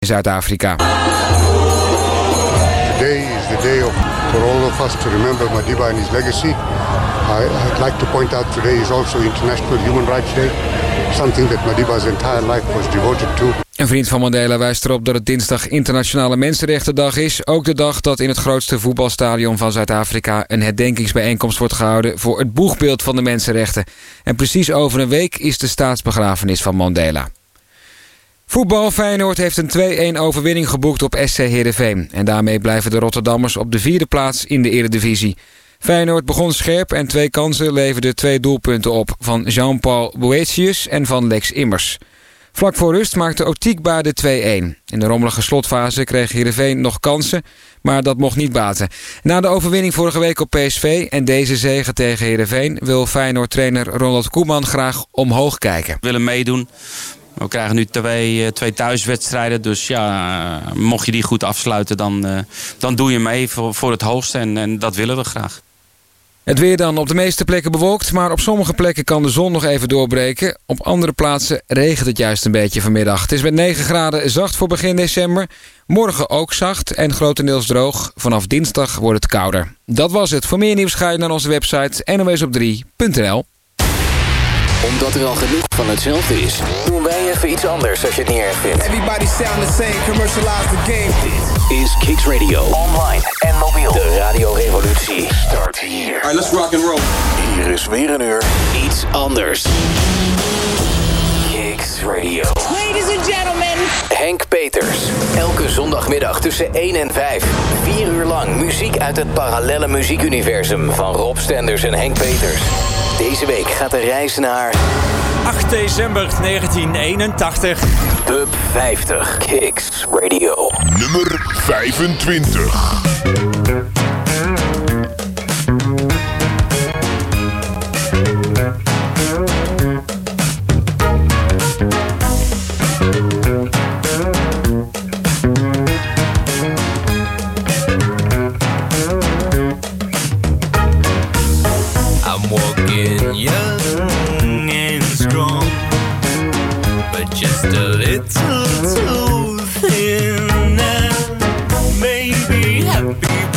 in Zuid-Afrika. Today is the day for all of us to remember Madiba and his legacy. I'd like to point out today is also International Human Rights Day. Something that Madiba's entire life was devoted to. Een vriend van Mandela wijst erop dat het dinsdag Internationale Mensenrechtendag is. Ook de dag dat in het grootste voetbalstadion van Zuid-Afrika een herdenkingsbijeenkomst wordt gehouden voor het boegbeeld van de mensenrechten. En precies over een week is de staatsbegrafenis van Mandela. Voetbal. Feyenoord heeft een 2-1 overwinning geboekt op SC Heerenveen. En daarmee blijven de Rotterdammers op de 4e plaats in de Eredivisie. Feyenoord begon scherp en 2 kansen leverden 2 doelpunten op. Van Jean-Paul Boetius en van Lex Immers. Vlak voor rust maakte Otikba de 2-1. In de rommelige slotfase kreeg Heerenveen nog kansen, maar dat mocht niet baten. Na de overwinning vorige week op PSV en deze zege tegen Heerenveen wil Feyenoord-trainer Ronald Koeman graag omhoog kijken. We willen meedoen. We krijgen nu 2 thuiswedstrijden, dus ja, mocht je die goed afsluiten, dan doe je mee voor het hoogste en dat willen we graag. Het weer dan op de meeste plekken bewolkt, maar op sommige plekken kan de zon nog even doorbreken. Op andere plaatsen regent het juist een beetje vanmiddag. Het is met 9 graden zacht voor begin december. Morgen ook zacht en grotendeels droog. Vanaf dinsdag wordt het kouder. Dat was het. Voor meer nieuws ga je naar onze website NOSop3.nl. Omdat er al genoeg van hetzelfde is, doen wij even iets anders als je het niet erg vindt. Everybody sound the same, commercialize the game. Dit is Kicks Radio. Online en mobiel. De radiorevolutie start hier. Alright, let's rock and roll. Hier is weer een uur iets anders. Kicks Radio. Ladies and gentlemen. Henk Peters. Elke zondagmiddag tussen 1 en 5. 4 uur lang muziek uit het parallelle muziekuniversum van Rob Stenders en Henk Peters. Deze week gaat de reis naar 8 december 1981. Pub 50. Kicks Radio. Nummer 25. Young and strong, but just a little too thin. And maybe happy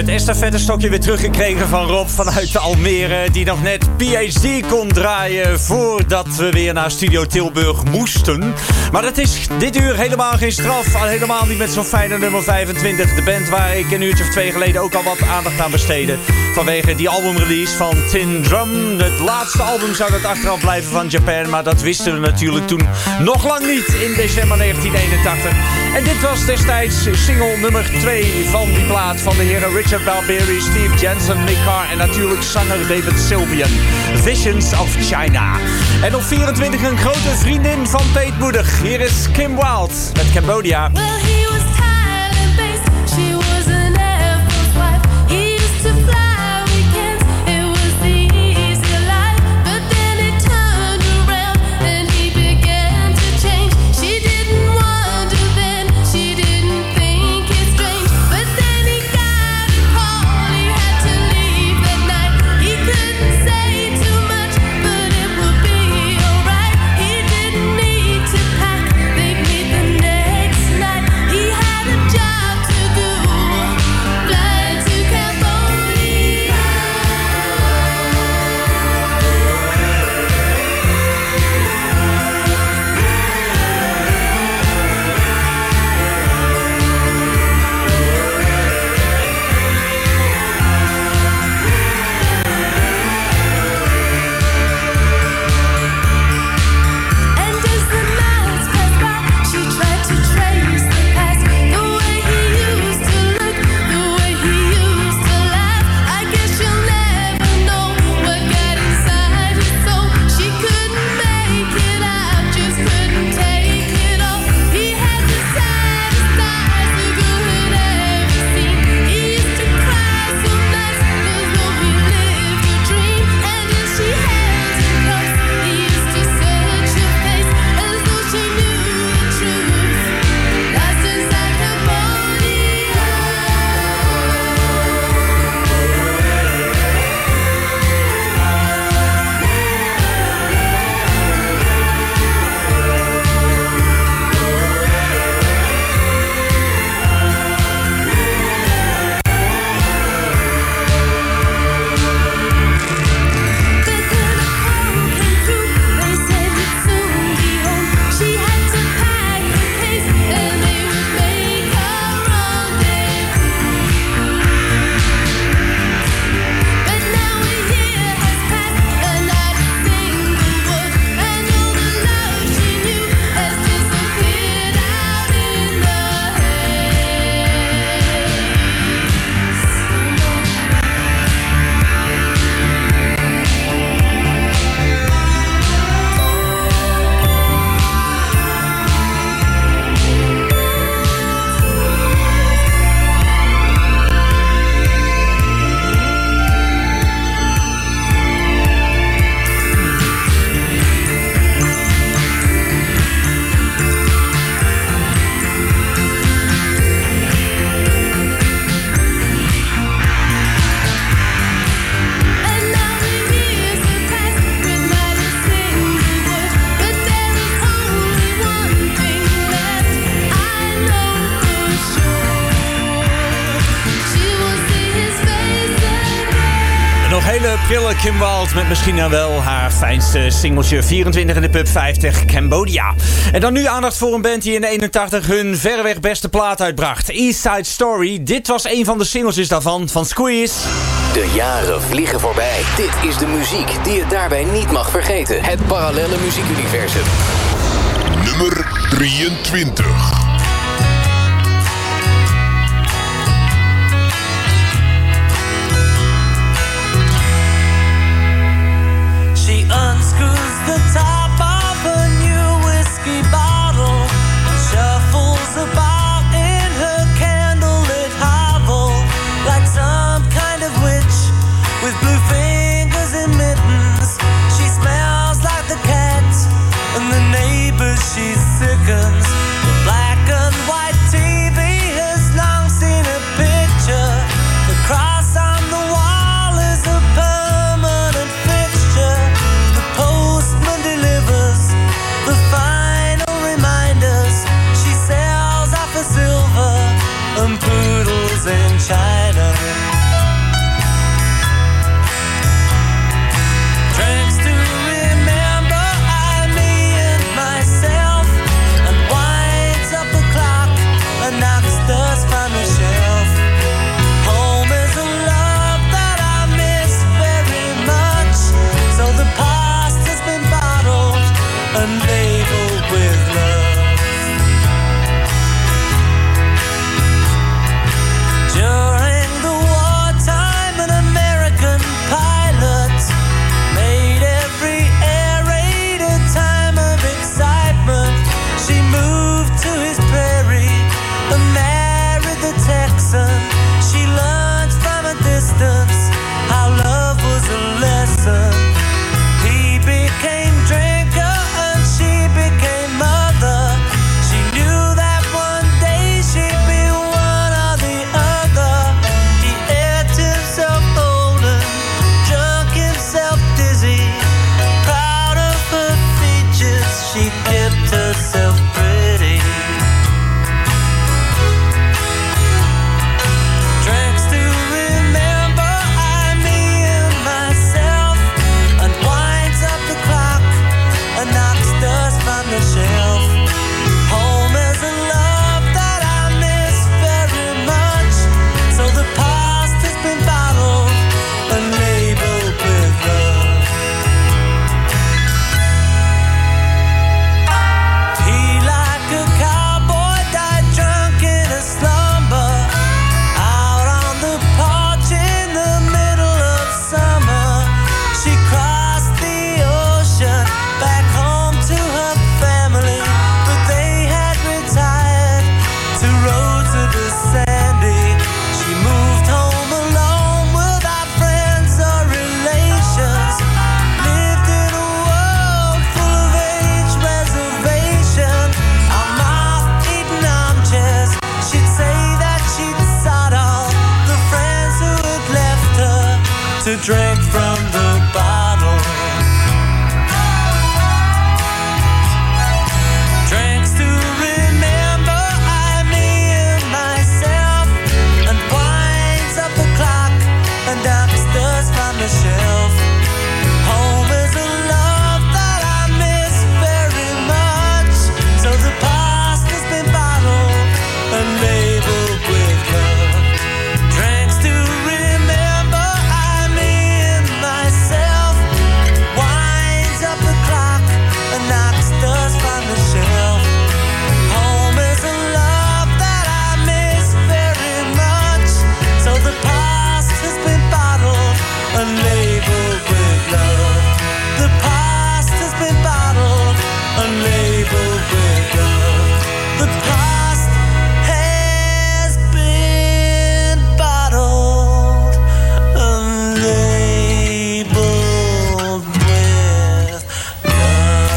het estafettestokje weer teruggekregen van Rob vanuit Almere. Die nog net PhD kon draaien voordat we weer naar Studio Tilburg moesten. Maar dat is dit uur helemaal geen straf. Al helemaal niet met zo'n fijne nummer 25. De band waar ik een uurtje of 2 geleden ook al wat aandacht aan besteedde. Vanwege die albumrelease van Tin Drum. Het laatste album zou het achteraf blijven van Japan. Maar dat wisten we natuurlijk toen nog lang niet in december 1981. En dit was destijds single nummer 2 van die plaat van de heren Richard Barbieri, Steve Jensen, Nick Carr en natuurlijk zanger David Sylvian. Visions of China. En op 24 een grote vriendin van Peet Moedig. Hier is Kim Wilde met Cambodia. Well, he was tired and based. She was an Air Force wife. He used to fly weekends. It was the easy life. But then it turned around and he began to change. She didn't wonder then. She didn't think it strange. But then he got a call. He had to leave that night. He couldn't say too much, but it would be alright. He didn't need to pack. They'd meet the next night. He had a job to do. Fly to Cambodia. And as the nights passed by, she tried to trace the past. The way he used to look, the way he used to laugh. I guess you'll never know what got inside his soul. She couldn't make it out, just couldn't take it all. He had the saddest eyes the girl had ever seen. He used to cry so nice, as though he lived a dream. And as she held him close, he used to search her face, as though she knew the truth. Lost inside her body. But then a call came through. They said he'd soon be home. She had to pack her case, and they would make a rendezvous. But now a year has passed, and not a single word, and all the love she knew has disappeared out in the And now the years have passed with not a single word. But there is only one thing left. I know for sure. She will see his face again. Een nog hele prille Kim Wilde met misschien dan wel haar fijnste singeltje. 24 in de Pub 50, Cambodia. En dan nu aandacht voor een band die in de 81 hun verreweg beste plaat uitbracht. East Side Story. Dit was een van de singles daarvan, van Squeeze. De jaren vliegen voorbij. Dit is de muziek die je daarbij niet mag vergeten. Het parallelle muziekuniversum. Nummer 23. She unscrews the top of a new whiskey bottle, shuffles about in her candlelit hovel, like some kind of witch with blue fingers and mittens. She smells like the cat and the neighbors she sickens. The black and white TV has long seen a picture. The cross on the wall is a permanent fixture. The postman delivers the final reminders. She sells off for silver and poodles in China. dust from the shelf. Home is a love that I miss very much. So the past has been bottled and labeled with love. During the wartime, an American pilot made every air raid a time of excitement. She moved to his prairie and married the Texan. She learned from a distance how love was a lesson. He became drinker and she became mother. She knew that one day she'd be one or the other. He ate himself golden, drunk himself dizzy. Proud of her features, she kept herself pretty. Drinks to remember I, me and myself, and winds up the clock and knocks dust from the shelf. Home is a love that I miss very much. So the past has been bottled and labeled with love. He, like a cowboy, died drunk in a slumber, out on the porch in the middle of summer. She crossed the ocean back home to her family, but they had retired to roads that were sandy. She moved home alone without friends or relations. Lived in a world full of age reservation. On moth-eaten armchairs, she'd say that she'd sought all the friends who had left her to drink from the bottle. Drinks to remember I, me and myself, and winds up the clock and knocks dust from the shelf. Home is a love that I miss very much. So the past has been bottled and labeled with love. Drinks to remember I, me and myself, winds up the clock and knocks dust from the shelf. Home is a love that I miss very much. So the past has been bottled and labeled with love. The past has been bottled and labeled with love. The past has been bottled and labeled with love.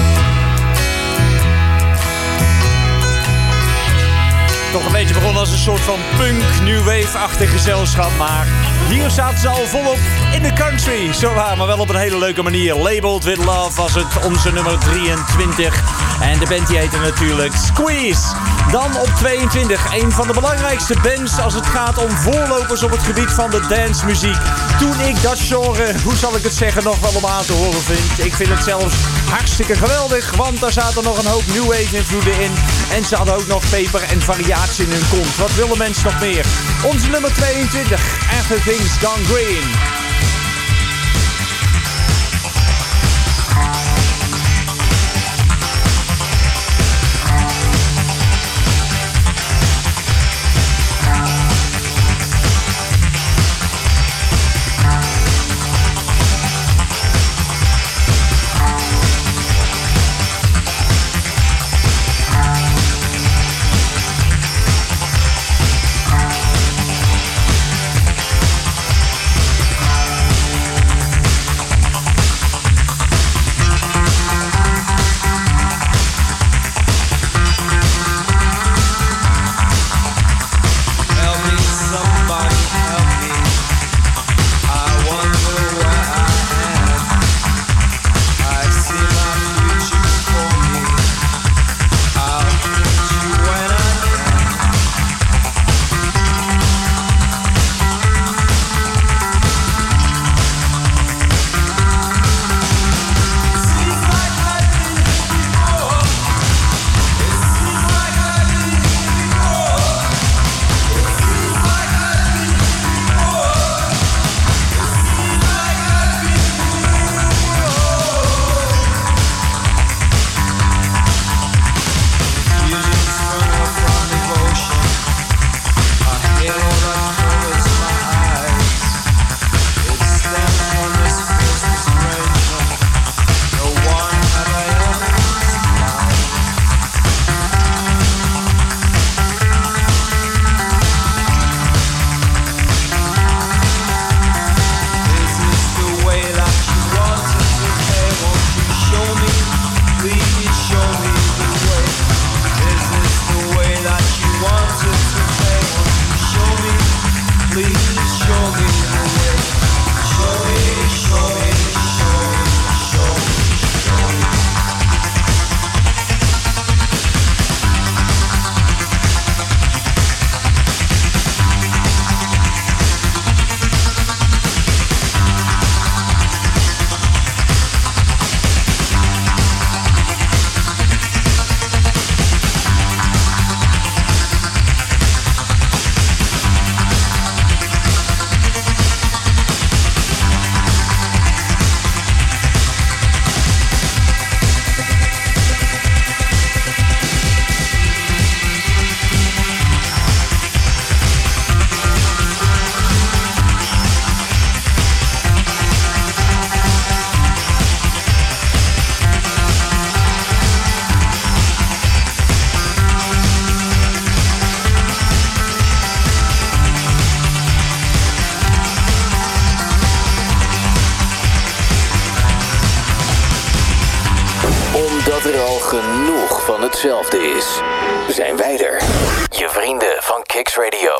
Toch een beetje begonnen als een soort van punk, new wave-achtig gezelschap. Maar hier zaten ze al volop in de country. Zo waar, maar wel op een hele leuke manier. Labeled with Love was het onze nummer 23. En de band die heette natuurlijk Squeeze. Dan op 22, een van de belangrijkste bands als het gaat om voorlopers op het gebied van de dancemuziek. Toen ik dat genre, hoe zal ik het zeggen, nog wel om aan te horen vind. Ik vind het zelfs hartstikke geweldig, want daar zaten nog een hoop new wave invloeden in. En ze hadden ook nog peper en variatie in hun kont. Wat willen mensen nog meer? Onze nummer 22, Everything's Gone Green. er al genoeg van hetzelfde is, zijn wij er. Je vrienden van Kicks Radio.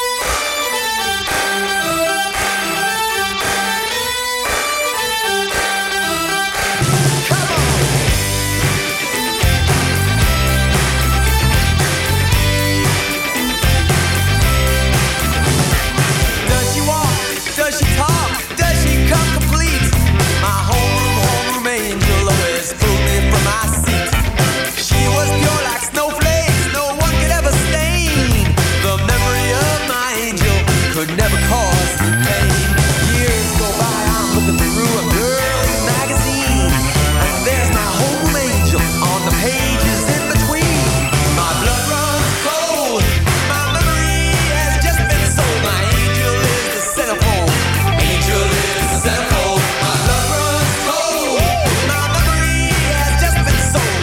Does she talk? Does she come complete? My homeroom angel always pulled me from my seat. She was pure like snowflakes, no one could ever stain. The memory of my angel could never cause me pain. Years go by, I'm looking through a girl's magazine, and there's my home angel on the pages in between. My blood runs cold, my memory has just been sold. My angel is the centerfold. Angel is the centerfold. My blood runs cold, my memory has just been sold.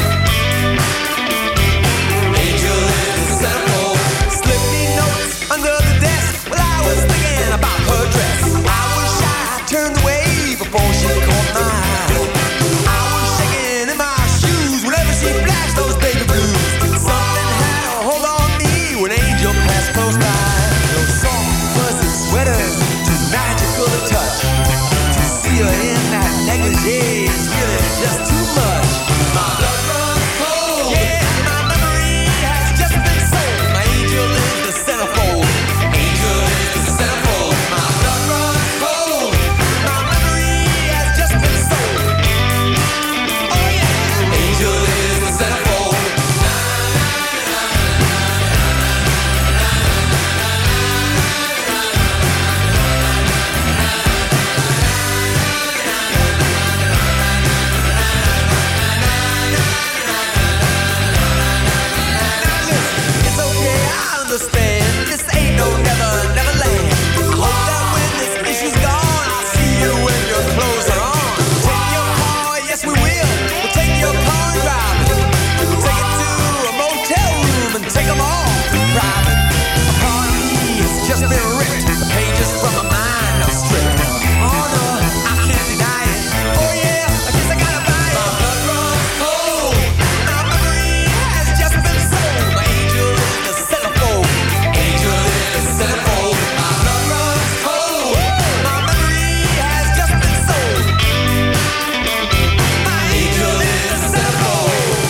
Angel is the centerfold. Slip me notes under the desk while I was thinking about her dress. I was shy, I turned away before she caught my eye. I was shaking in my shoes whenever she flashed those baby blues. Something had a hold on me when Angel passed close by. Those soft fuzzy sweaters, too magical to touch. To see her in that negligee is really just too much. My blood runs cold. Yeah, my memory has just been sold. My angel is the centerfold. Angel is the centerfold. My blood runs cold. My memory has just been sold. Oh yeah, angel is the centerfold. It's okay, I understand. This ain't no never, never land. I hope that when this issue's gone, I'll see you when your clothes are on. Take your car, yes we will. We'll take your car and drive it. We'll take it to a motel room and take them all private. A part of me has just been ripped. The pages from my mind are stripped. Oh no, I can't deny it. Oh yeah, I guess I gotta buy it. My blood runs cold. My memory has just been sold. My angel is the centerfold. Angel is the centerfold. My blood runs cold. My memory has just been sold. My angel is the centerfold.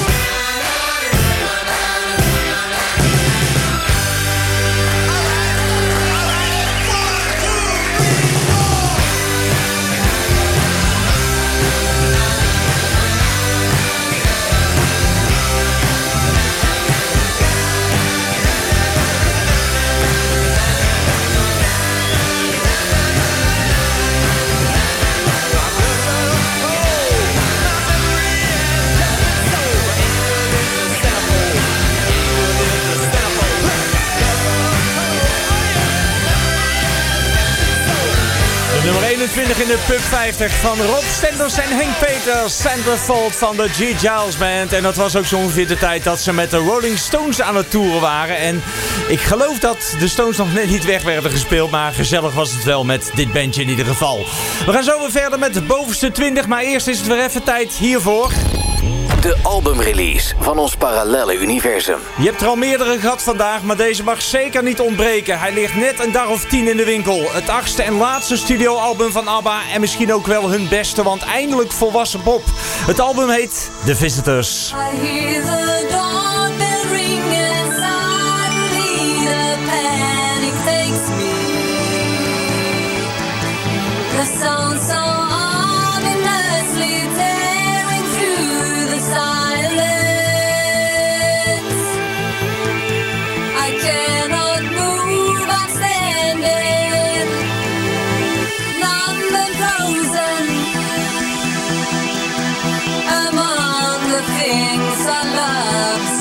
De nummer 21 in de Pub 50 van Rob Stenders en Henk Peters. Centerfold van de G. Giles Band. En dat was ook zo ongeveer de tijd dat ze met de Rolling Stones aan het toeren waren. En ik geloof dat de Stones nog net niet weg werden gespeeld. Maar gezellig was het wel met dit bandje in ieder geval. We gaan zo weer verder met de bovenste 20. Maar eerst is het weer even tijd hiervoor. De albumrelease van ons parallelle universum. Je hebt er al meerdere gehad vandaag, maar deze mag zeker niet ontbreken. Hij ligt net een dag of 10 in de winkel. Het 8e en laatste studioalbum van ABBA en misschien ook wel hun beste, want eindelijk volwassen pop. Het album heet The Visitors. I hear the doorbell ring and suddenly the panic takes me. The sound so ominously tearing through the silence. I cannot move, I'm standing, numb and frozen among the things I love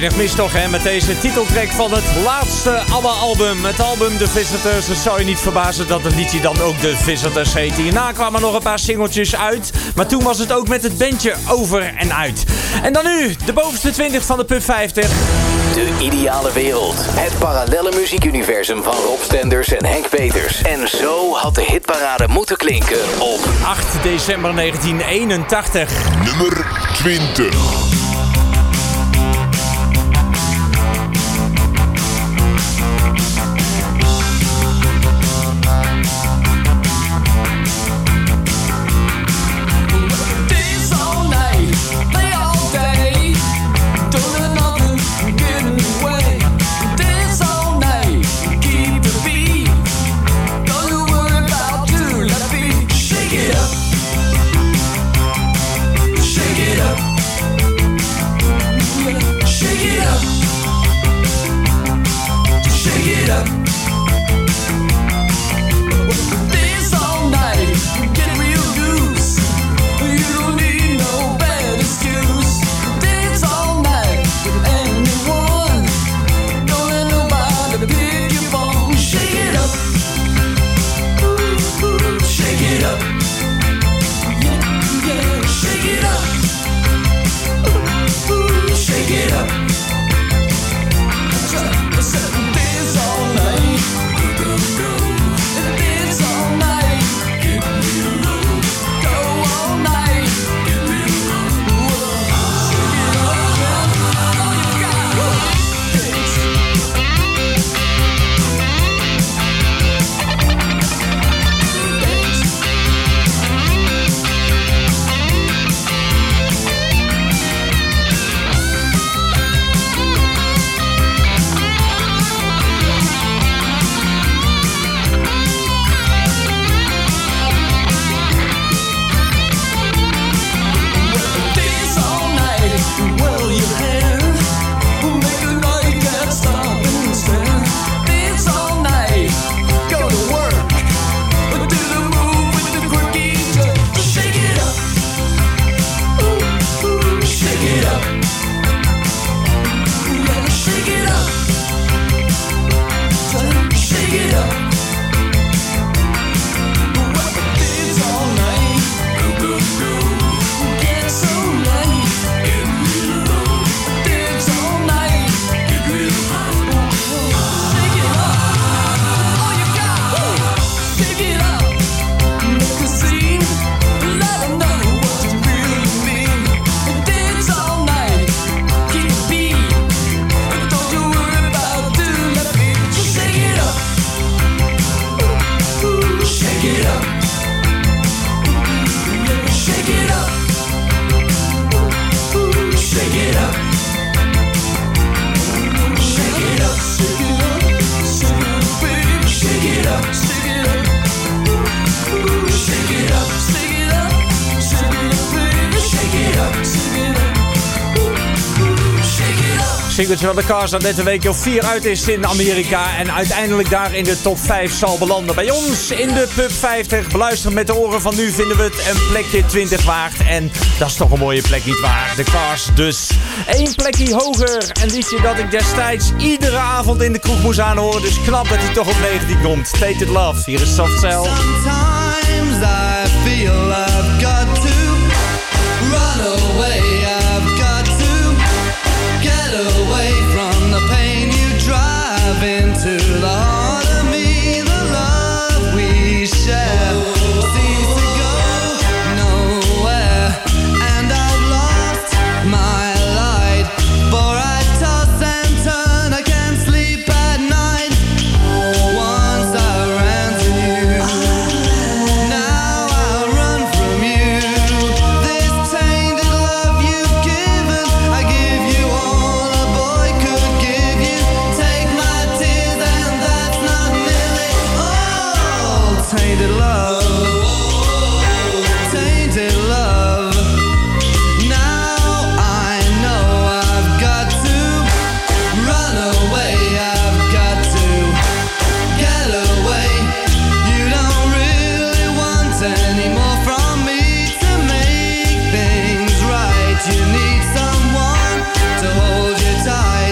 weinig mis toch, hè? Met deze titeltrack van het laatste ABBA-album. Het album The Visitors. Het zou je niet verbazen dat het liedje dan ook The Visitors heet. Hierna kwamen nog een paar singeltjes uit. Maar toen was het ook met het bandje over en uit. En dan nu, de bovenste 20 van de Pub 50. De ideale wereld. Het parallelle muziekuniversum van Rob Stenders en Henk Peters. En zo had de hitparade moeten klinken op 8 december 1981. Nummer 20. Singeltje van de Cars dat net een weekje of 4 uit is in Amerika. En uiteindelijk daar in de top 5 zal belanden. Bij ons in de Pub 50. Beluisteren met de oren van nu vinden we het een plekje 20 waard. En dat is toch een mooie plek niet waar. De Cars dus 1 plekje hoger. Een liedje dat ik destijds iedere avond in de kroeg moest aanhoren. Dus knap dat hij toch op 19 komt. Tainted Love. Hier is Soft Cell. Sometimes I feel I've got to run away. I've got to get away from the pain you drive into the heart of me. The love we share seems to go nowhere, and I've lost my light. For I toss and turn, I can't sleep at night. Once I ran to you, now I run from you. This tainted love you've given, I give you all a boy could give you. Take my tears and that's not nearly all. Tainted love, tainted love. Now I know I've got to run away. I've got to get away. You don't really want any more from me to make things right. You need someone to hold you tight.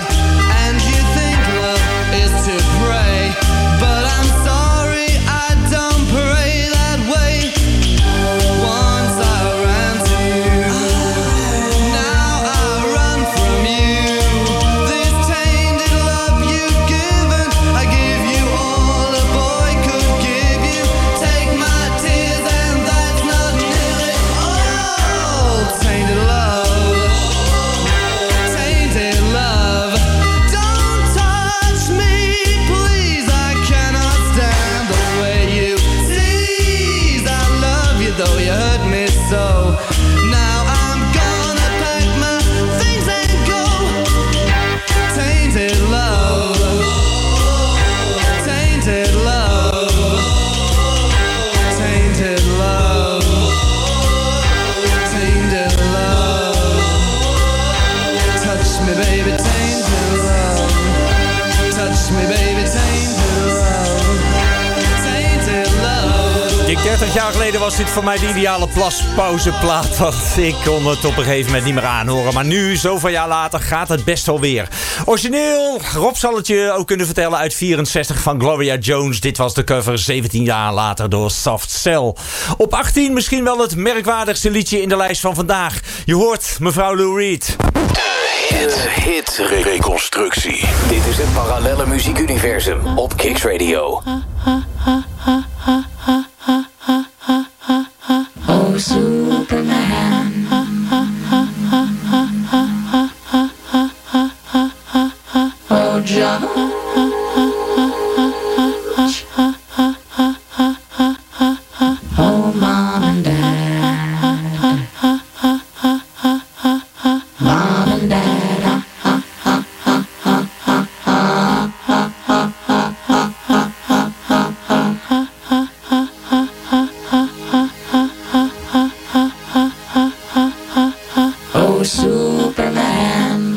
30 jaar geleden was dit voor mij de ideale plaspauzeplaat. Want ik kon het op een gegeven moment niet meer aanhoren. Maar nu, zoveel jaar later, gaat het best wel weer. Origineel, Rob zal het je ook kunnen vertellen, uit 64 van Gloria Jones. Dit was de cover 17 jaar later door Soft Cell. Op 18 misschien wel het merkwaardigste liedje in de lijst van vandaag. Je hoort mevrouw Lou Reed. De hit-reconstructie. Dit is het parallelle muziekuniversum op Kicks Radio. Oh, Superman. Oh, George. Oh, Mom and Dad. Mom and Dad. Oh, Superman.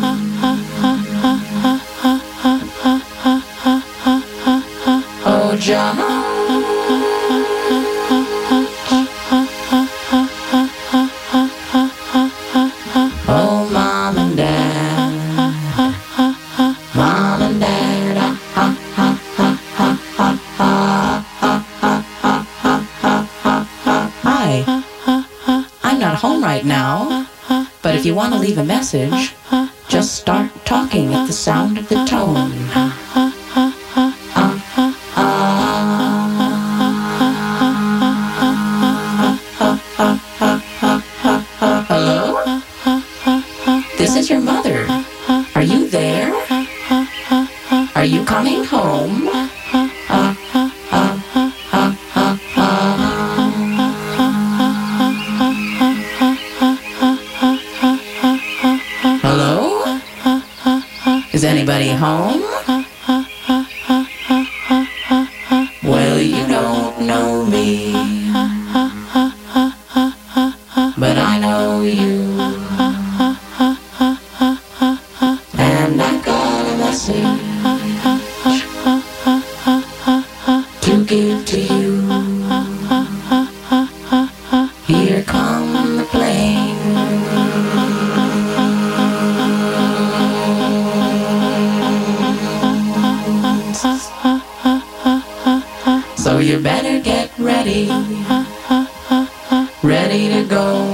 Oh, John. Oh, Mom and Dad. Mom and Dad. Hi. I'm not home right now, but if you want to leave a message, just start talking at the sound of the tone. Hello? This is your mother. Are you there? Are you coming home? Hello? Is anybody home? Well, you don't know me, but I know you. And I got a message to give to you. Here come the planes. So you better get ready, ready to go.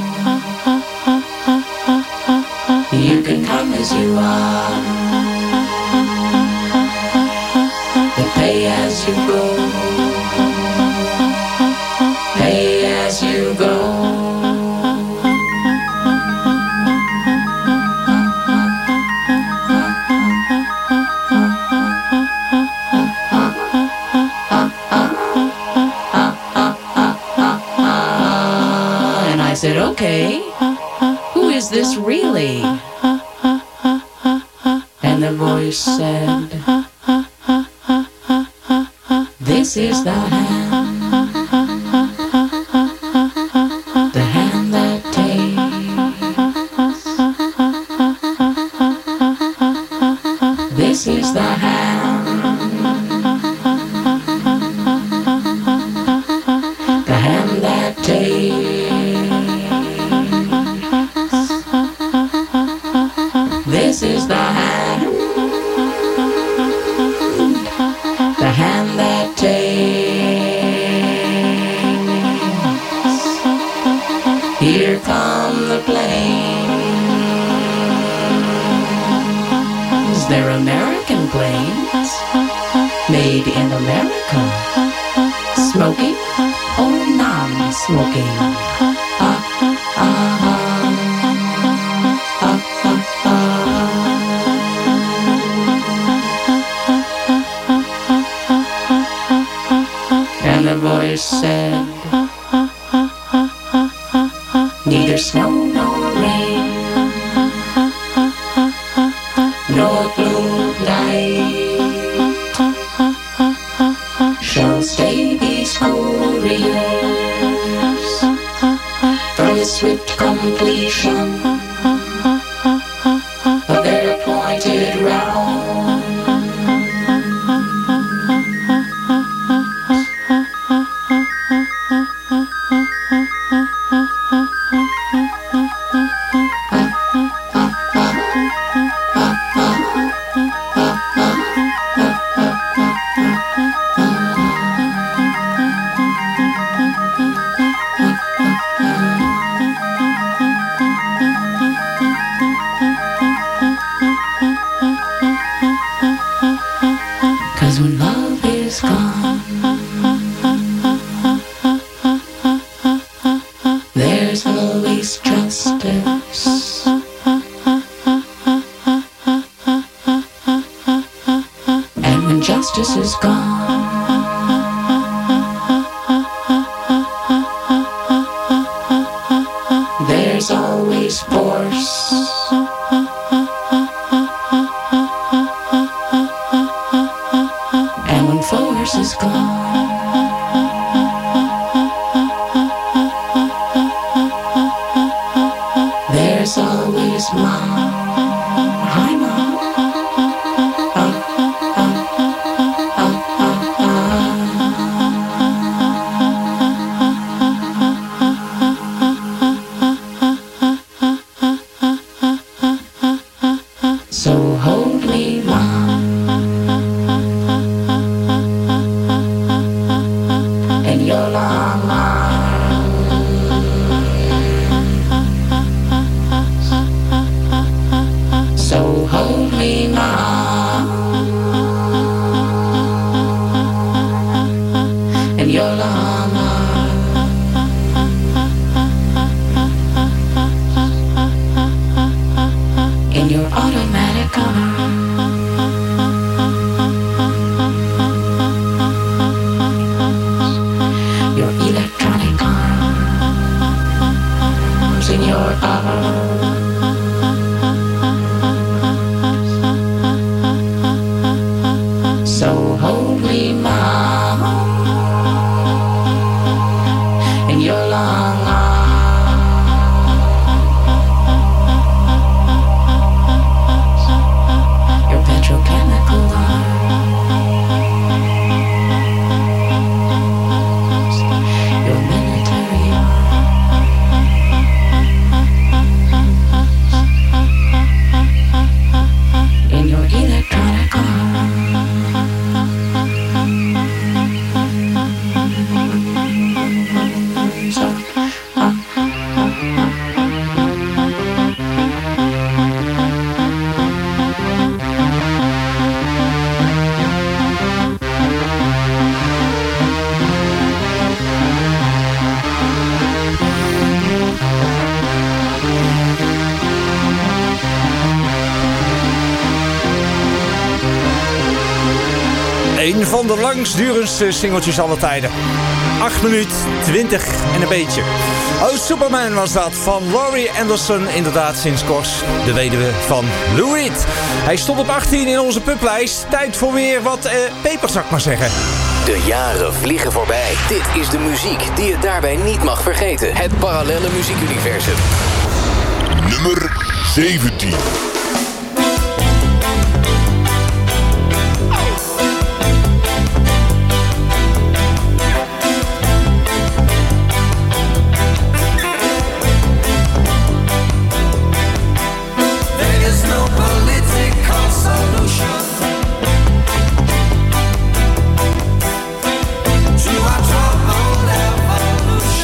You can come as you are, but pay as you go. Pay as you go. And I said, okay, who is this really? And the voice said, this is the hand that takes. This is the hand that takes. This is the hand that takes. Here come the planes. They're American planes, made in America. Smoking or non-smoking? And the voice said, neither snow nor rain, nor blue night shall stay these couriers from the swift completion of their appointed round. justice. And when justice is gone, there's always force. And when force is gone, there's always mom. Hi, Mom. So hold me, Mom, in your long arms. So hold me, Mom, in your long arms. In your automatic arms. Your electronic arms. In your arms. So hold me, Mom, in your long arms. Your petrochemical arms. Your military arms. In your electronic Een van de langstdurendste singeltjes aller tijden. 8 minuten 20 en een beetje. Oh, Superman was dat, van Laurie Anderson, inderdaad sinds kort de weduwe van Lou Reed. Hij stond op 18 in onze publijst. Tijd voor weer wat pepers, zou ik maar zeggen. De jaren vliegen voorbij. Dit is de muziek die je daarbij niet mag vergeten. Het parallelle muziekuniversum. Nummer 17.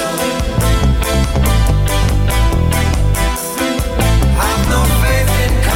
Have no faith in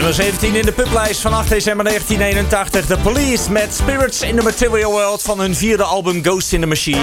Nummer 17 in de publijst van 8 december 1981. The Police met Spirits in the Material World van hun 4e album Ghost in the Machine.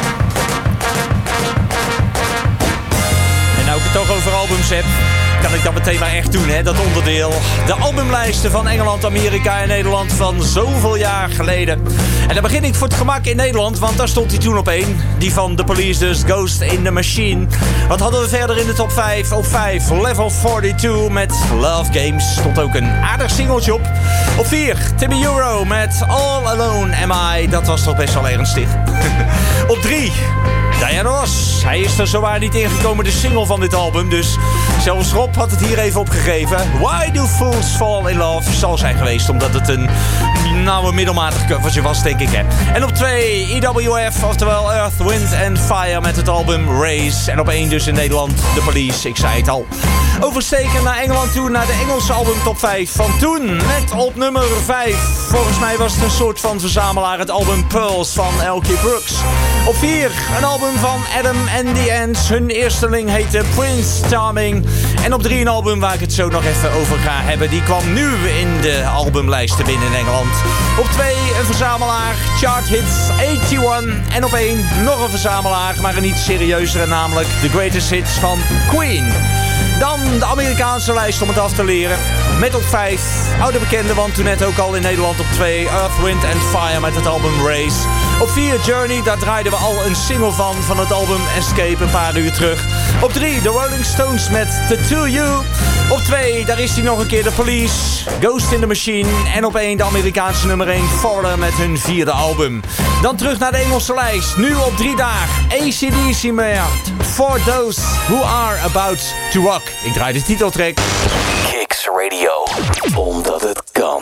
En nou ik het toch over albums heb, kan ik dat meteen maar echt doen, hè, dat onderdeel. De albumlijsten van Engeland, Amerika en Nederland van zoveel jaar geleden. En dan begin ik voor het gemak in Nederland, want daar stond hij toen op 1. Die van The Police dus, Ghost in the Machine. Wat hadden we verder in de top 5? Op 5, Level 42 met Love Games. Stond ook een aardig singeltje op. Op 4, Timmy Euro met All Alone Am I. Dat was toch best wel ernstig. Op 3... Diana Ross. Hij is er zowaar niet ingekomen, de single van dit album. Dus zelfs Rob had het hier even opgegeven. Why Do Fools Fall in Love zal zijn geweest, omdat het een middelmatig covertje was, denk ik. Hè. En op 2 EWF, oftewel Earth, Wind and Fire met het album Race. En op 1 dus in Nederland The Police, ik zei het al. Oversteken naar Engeland toe, naar de Engelse album top 5 van toen. Met op nummer 5, volgens mij was het een soort van verzamelaar, het album Pearls van Elkie Brooks. Op 4, een album van Adam and the Ants. Hun eersteling heette Prince Charming. En op 3 een album waar ik het zo nog even over ga hebben. Die kwam nu in de albumlijsten binnen in Engeland. Op 2 een verzamelaar, Chart Hits 81. En op 1 nog een verzamelaar, maar een iets serieuzere, namelijk The Greatest Hits van Queen. Dan de Amerikaanse lijst om het af te leren. Met op 5, oude bekende, want toen net ook al in Nederland op 2... Earth, Wind and Fire met het album Race. Op 4, Journey, daar draaiden we al een single van het album Escape een paar uur terug. Op 3, The Rolling Stones met Tattoo You. Op 2, daar is hij nog een keer, The Police, Ghost in the Machine. En op 1, de Amerikaanse nummer 1, Foreigner met hun 4e album. Dan terug naar de Engelse lijst. Nu op 3 dagen, AC/DC met For Those Who Are About to Rock. Ik draai de titeltrack. Kicks Radio, omdat het kan.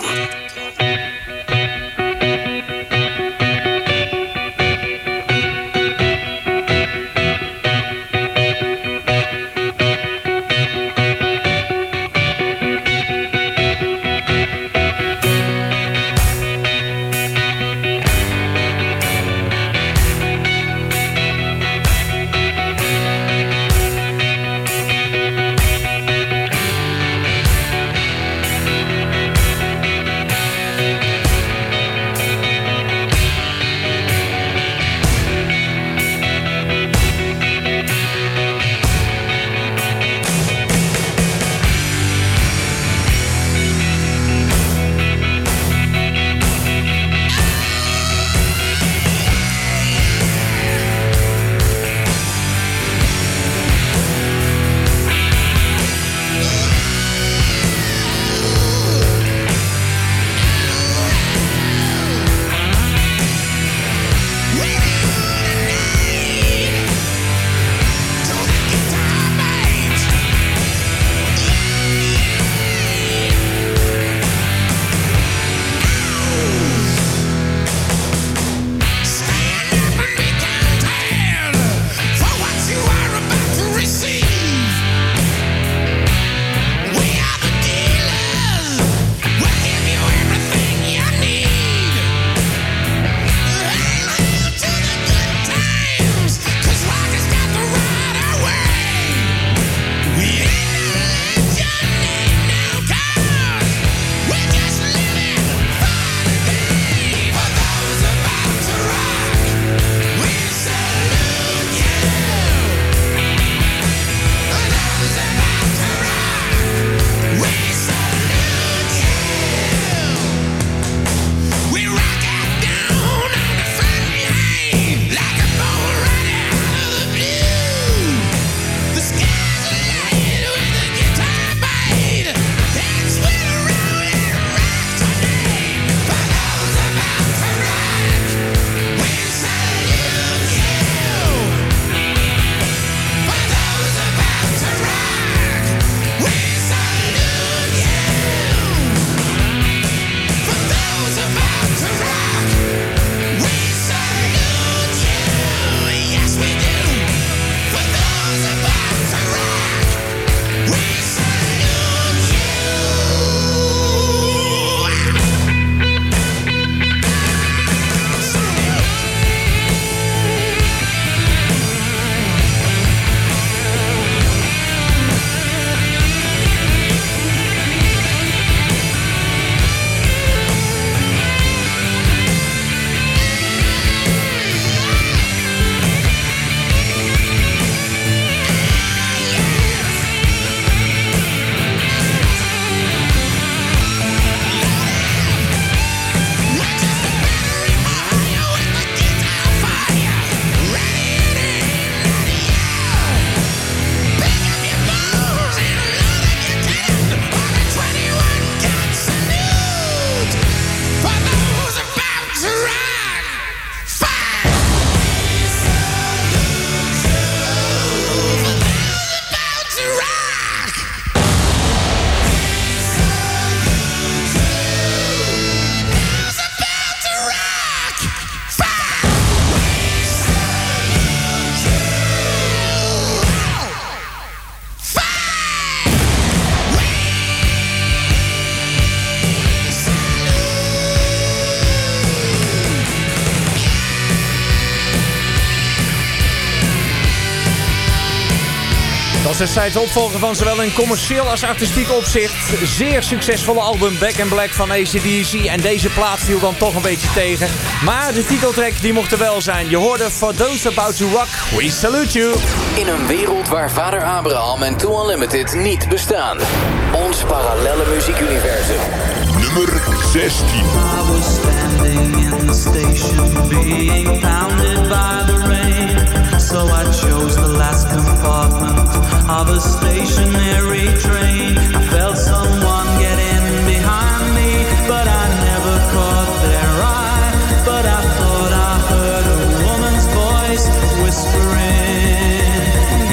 was destijds de opvolger van zowel in commercieel als artistiek opzicht. Zeer succesvolle album Back in Black van AC/DC. En deze plaat viel dan toch een beetje tegen. Maar de titeltrack die mocht er wel zijn. Je hoorde For Those About to Rock, We Salute You. In een wereld waar vader Abraham en Too Unlimited niet bestaan. Ons parallelle muziekuniversum. Nummer 16. I was standing in the station being pounded by the rain. So I chose the last compartment of a stationary train. I felt someone get in behind me, but I never caught their eye. But I thought I heard a woman's voice whispering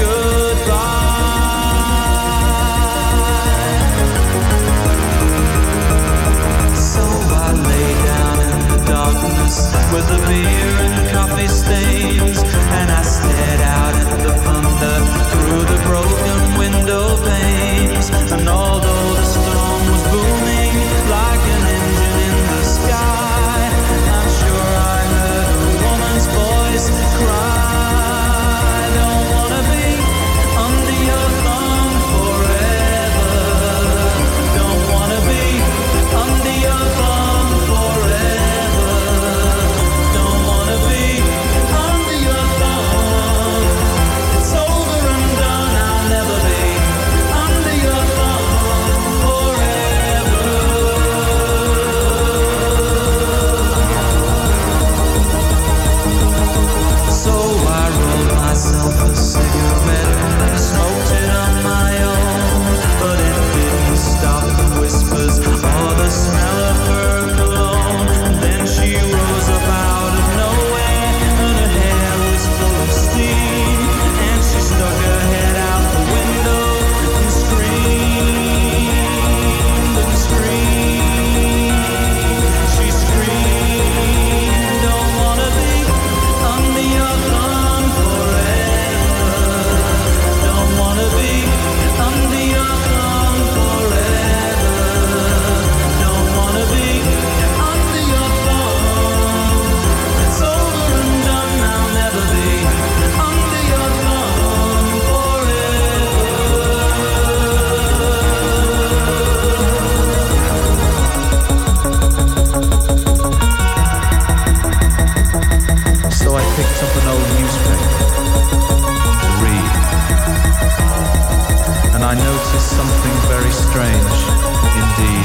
goodbye. So I lay down in the darkness with the beer and coffee stains, and I stared out at the thunder through the broken window panes. And although the storm was booming like an engine in the sky, I'm sure I heard a woman's voice cry, don't wanna be under your thumb forever. Don't wanna be under your thumb forever. Don't wanna be under your thumb. It's over and done, I'll never be under your thumb forever. So I rolled myself a cigarette and smoked it on my own, but it didn't stop the whispers or the smell of her cologne. And then she rose up out of nowhere, and her hair was full of steam, and she stuck her head out the window and screamed and screamed. She screamed, don't wanna be under your thumb forever. Don't wanna be under your thumb forever. Don't wanna be under your thumb. It's over and done, I'll never be under your thumb forever. So I picked up an old newspaper to read, and I noticed something very strange indeed.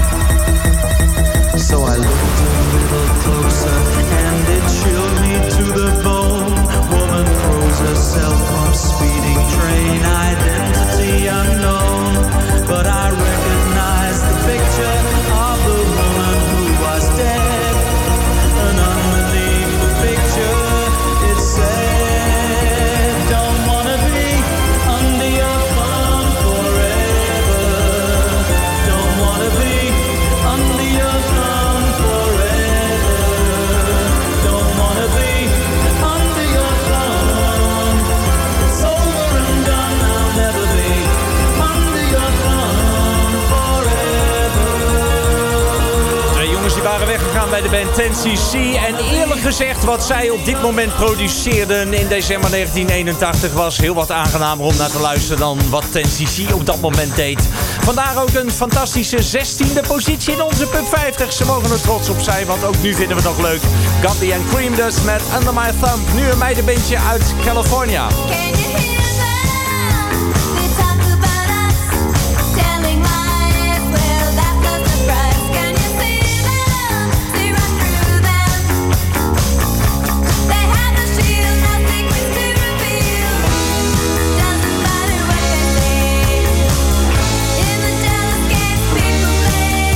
So I looked a little closer, and it chilled me to the bone. Woman throws herself from speeding train, identity unknown. But I recognized the picture of the woman who was dead, and underneath the picture it said, don't wanna be under your thumb forever. Don't wanna be under your thumb forever. Don't wanna be under your thumb. It's over and done, I'll never be under your thumb forever. Twee jongens die waren weggegaan bij de band 10cc. En eerlijk gezegd, wat zij op dit moment produceerden in december 1981 was heel wat aangenamer om naar te luisteren dan wat 10cc op dat moment deed. Vandaar ook een fantastische 16e positie in onze Pub 50. Ze mogen er trots op zijn, want ook nu vinden we het nog leuk. Gabby en Cream dus met Under My Thumb. Nu een meidenbandje uit California. Can you hear them? They talk about us, telling lies. Well, that was the price. Can you see them? See right through them. They have a shield, no secrets to reveal. Doesn't matter what they say. In the jealous games people play.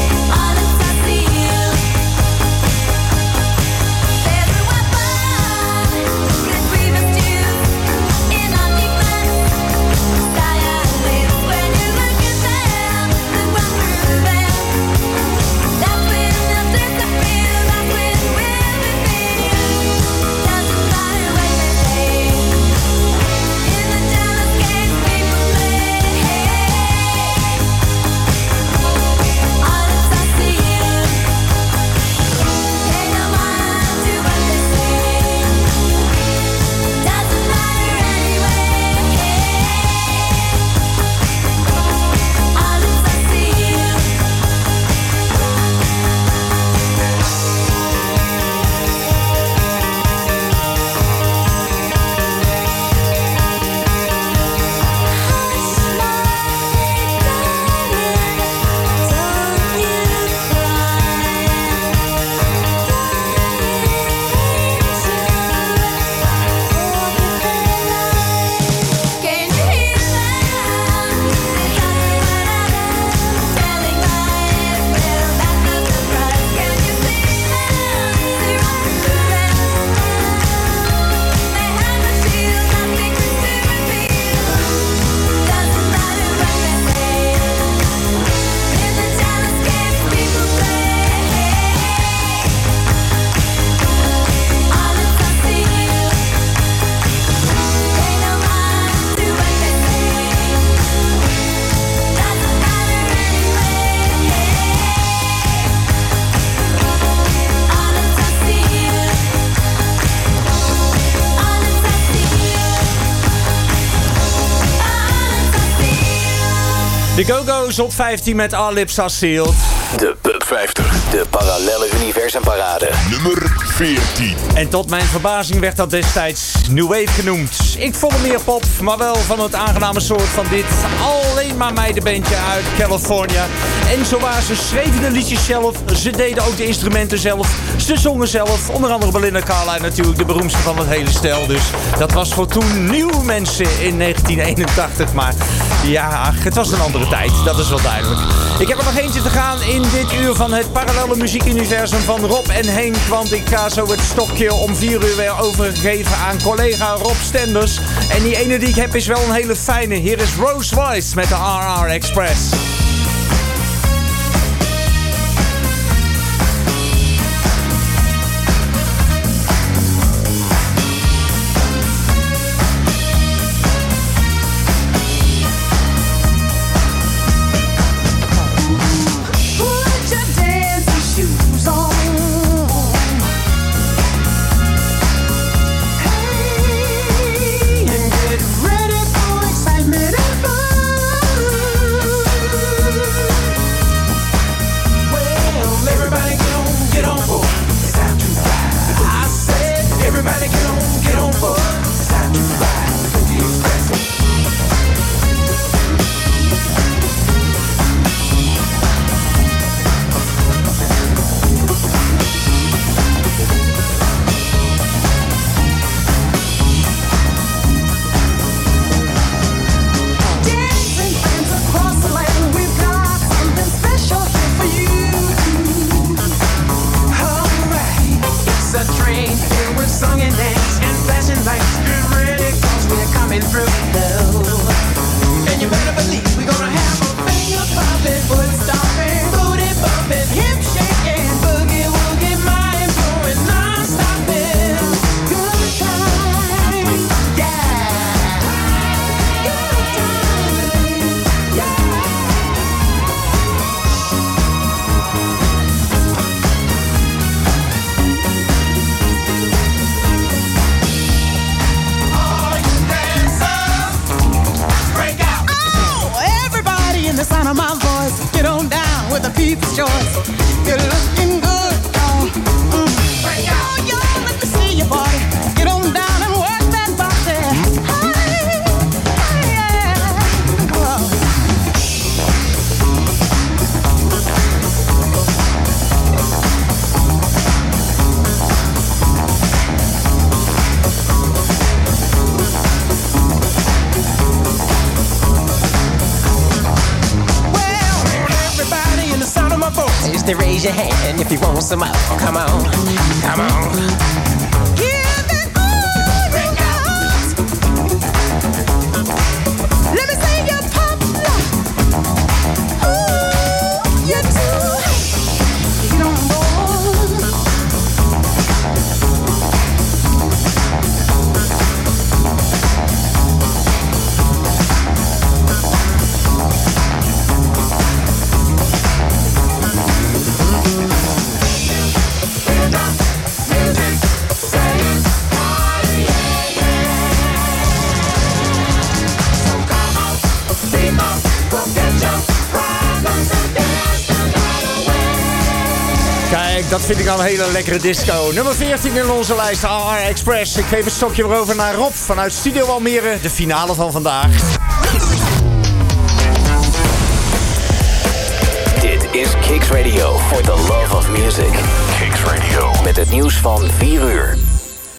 All inside seal. There's a weapon. De Go-Go's op 15 met Our Lips Are Sealed. De Pub 50. De Parallelle Universumparade. Nummer 14. En tot mijn verbazing werd dat destijds New Wave genoemd. Ik vond hem meer pop, maar wel van het aangename soort van dit alleen maar meidenbandje uit Californië. En zowaar, ze schreven de liedjes zelf, ze deden ook de instrumenten zelf, ze zongen zelf. Onder andere Belinda Carlisle natuurlijk, de beroemdste van het hele stel. Dus dat was voor toen nieuw, mensen, in 1981. Maar ja, het was een andere tijd, dat is wel duidelijk. Ik heb er nog eentje te gaan in dit uur van het parallelle muziekuniversum van Rob en Henk. Want ik ga zo het stokje om 4 uur weer overgeven aan collega Rob Stenders. En die ene die ik heb is wel een hele fijne. Hier is Rose Voice met de RR Express. To raise your hand if you want some more. Come on, come on. Give it all ring out. Let me see you pop like. Ooh, you're too hot. You don't Kijk, dat vind ik al een hele lekkere disco. Nummer 14 in onze lijst, RR Express. Ik geef het stokje weer over naar Rob vanuit Studio Almere. De finale van vandaag. Dit is Kicks Radio for the love of music. Kicks Radio. Met het nieuws van 4 uur.